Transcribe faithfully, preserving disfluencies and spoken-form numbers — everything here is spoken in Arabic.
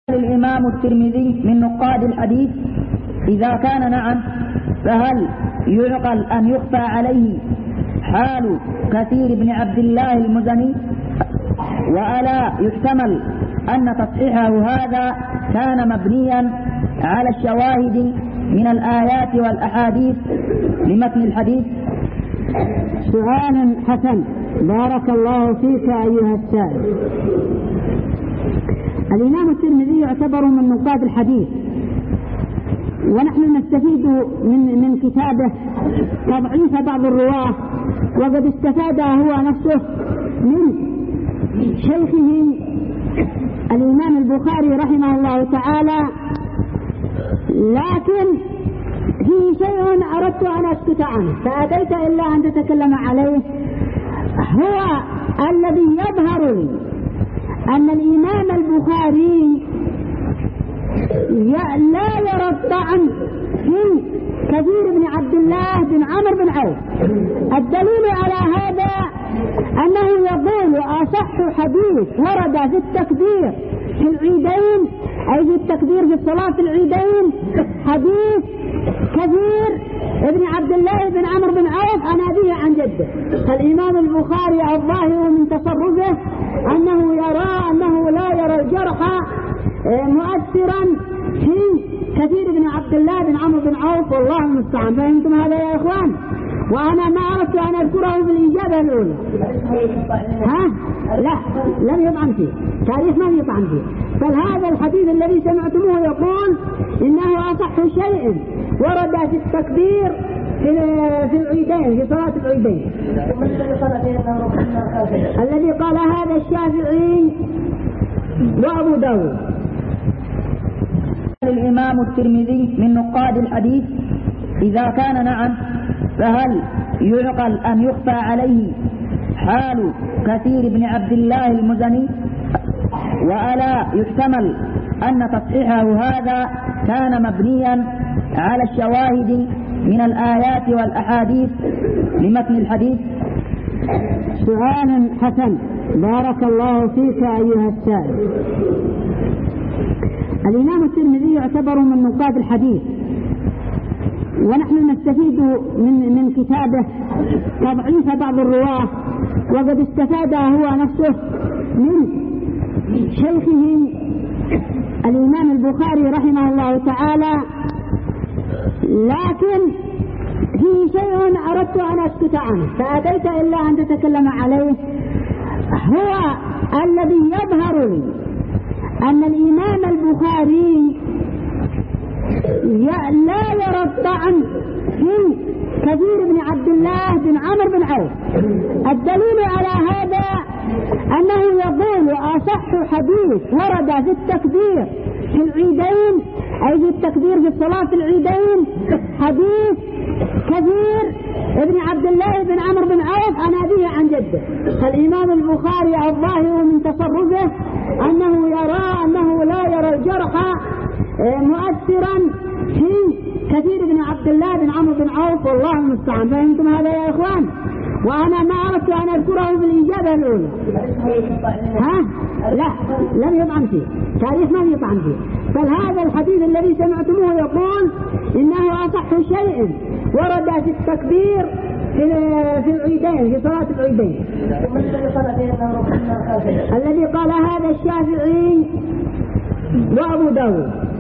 الإمام الترمذي من نقاد الحديث: إذا كان نعم فهل يعقل أن يخفى عليه حال كثير بن عبد الله المزني؟ وألا يحتمل أن تصحيحه هذا كان مبنيا على الشواهد من الآيات والأحاديث لمتن الحديث؟ سؤال حسن، بارك الله فيك أيها السائل. الإمام الترمذي يعتبر من نقاد الحديث، ونحن نستفيد من من كتابه تضعيف بعض الرواة، وقد استفاد هو نفسه من شيخه الإمام البخاري رحمه الله تعالى. لكن في شيء أردت أن أسكت عنه فأتيت إلا أن تتكلم عليه، هو الذي يظهر لي أن الإمام البخاري لا يرى الطعن في كثير بن عبد الله بن عمرو بن عوف. الدليل على هذا أنه يقول أصح حديث ورد في التكبير في العيدين، أي في التكبير في صلاة العيدين، حديث كثير ابن عبد الله بن عمرو بن عوف عن أبيه عن جده. فالإمام البخاري الظاهر من تصرفه أنه يرى أنه لا يرى الجرح مؤثرا في كثير بن عبد الله بن عمرو بن عوف، والله المستعان. فهمتم هذا يا إخوان؟ وأنا ما أردت أن أذكره بالإجابة الأولى. ها؟ لا، لم يطعن فيه، تاريخ ما يطعن فيه. بل هذا الحديث الذي سمعتموه يقول إنه أصح شيء ورد في التكبير في في العيدين، في صلاة العيدين. الذي قال هذا الشافعي وأبو داود. الإمام الترمذي من نقاد الحديث: إذا كان نعم فهل يعقل أن يخفى عليه حال كثير بن عبد الله المزني؟ وألا يحتمل أن تصحيحه هذا كان مبنيا على الشواهد من الآيات والأحاديث لمتن الحديث؟ سؤال حسن، بارك الله فيك أيها السائل. الإمام الترمذي يعتبر من نقاد الحديث، ونحن نستفيد من من كتابه تضعيف بعض الرواة، وقد استفاد هو نفسه من شيخه الإمام البخاري رحمه الله تعالى. لكن في شيء أردت أن أسكت عنه فأتيت إلا أن تتكلم عليه، هو الذي يظهر لي أن الإمام البخاري لا يرى الطعن في كثير بن عبد الله بن عمرو بن عوف. الدليل على هذا أنه يقول أصح حديث ورد في التكبير في العيدين، أي في التكبير في صلاة العيدين، حديث كثير ابن عبد الله بن عمرو بن عوف عن أبيه عن جده. فالإمام البخاري الظاهر من تصرفه أنه يرى أنه لا يرى الجرح مؤثرا في كثير بن عبد الله بن عمرو بن عوف، والله المستعان. فهمتم هذا يا إخوان؟ وأنا ما أردت أن أذكره بالإجابة الأولى. ها؟ لا، لم يطعن فيه، تاريخ ما يطعن فيه. بل هذا الحديث الذي سمعتموه يقول إنه أصح شيء ورد في التكبير في في العيدين، في صلاة العيدين. الذي قال هذا الشافعي وأبو داود.